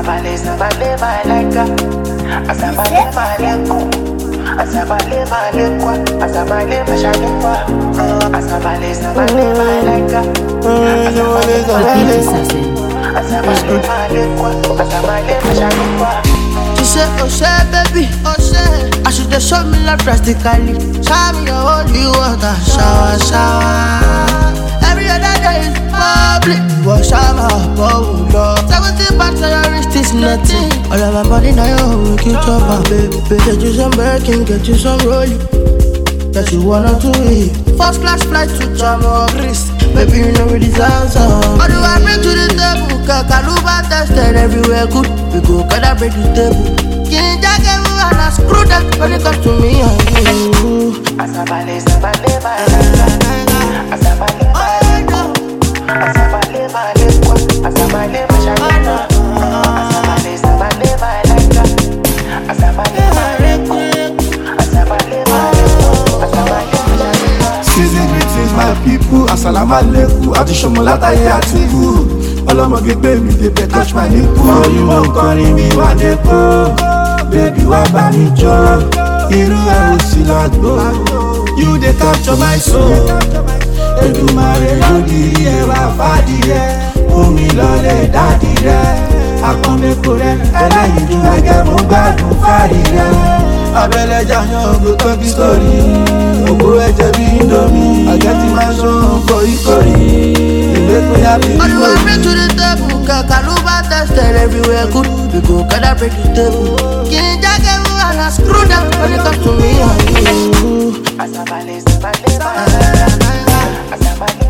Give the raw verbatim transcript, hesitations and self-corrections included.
Asabale, sabale, maleka. Asabale, maleko. Asabale, malekwa. Asabale, mashalekwa. Asabale, sabale, maleka. Asabale, sabale, asabale, malekwa. Asabale, mashalekwa. She said, oh, say, baby, oh, say, I should just show me love drastically. Shower me your holy water, shower, shower. Every other day is public. Wash shower, oh Lord. Seventeen parts of your wrist is nothing. All of my body now, you keep talking, baby. Get you some Birkin, get you some rolling. That you wanna do it. First class flight to Jamaica, Greece. Baby, you know we deserve some. What do I bring to the table? Kaluba tested everywhere good. We go gotta break the table. Can't jack everyone, I screw that when it comes to me and you. Asabale, sabale, maleka. Asabale, maleko. Asabale, malekwa. Asabale, mashalekwa. Asabale, sabale, maleka. Asabale, maleko. Asabale, maleko. Asabale, mashalekwa. Season greetings, my people. Assalamu alaikum. Ati shomolata ye atiku. Ọlọ́mọge gbé mi débẹ̀ touch my nipple. Oyin mo kọrin mi wá dẹ́kọ̀. Baby wá bá mi jó. Irú ẹ̀ ò sí lágbo. You dey capture my soul. Èdùmàrè lódìrí ẹ̀ wá fàdìrẹ. Omi lọlẹ̀ dádìrẹ. Akọ́mẹ́kọ rẹ̀ ẹlẹ́yinjú ẹgẹ́ mo gbádùn fàdìrẹ. Abẹ́lẹ̀ jàyàn ògo tọ́kì sórí. Ògo ẹ̀jẹ̀ bí indomie. Àgẹ́tì máa ń sọ̀rọ̀ for ìkórè. All the way bring to the table, Kaluba tested everywhere good. We go gotta break the table. Can't jack everyone, I screw them when it comes to me and you. Asabale, sabale, maleka. Asabale,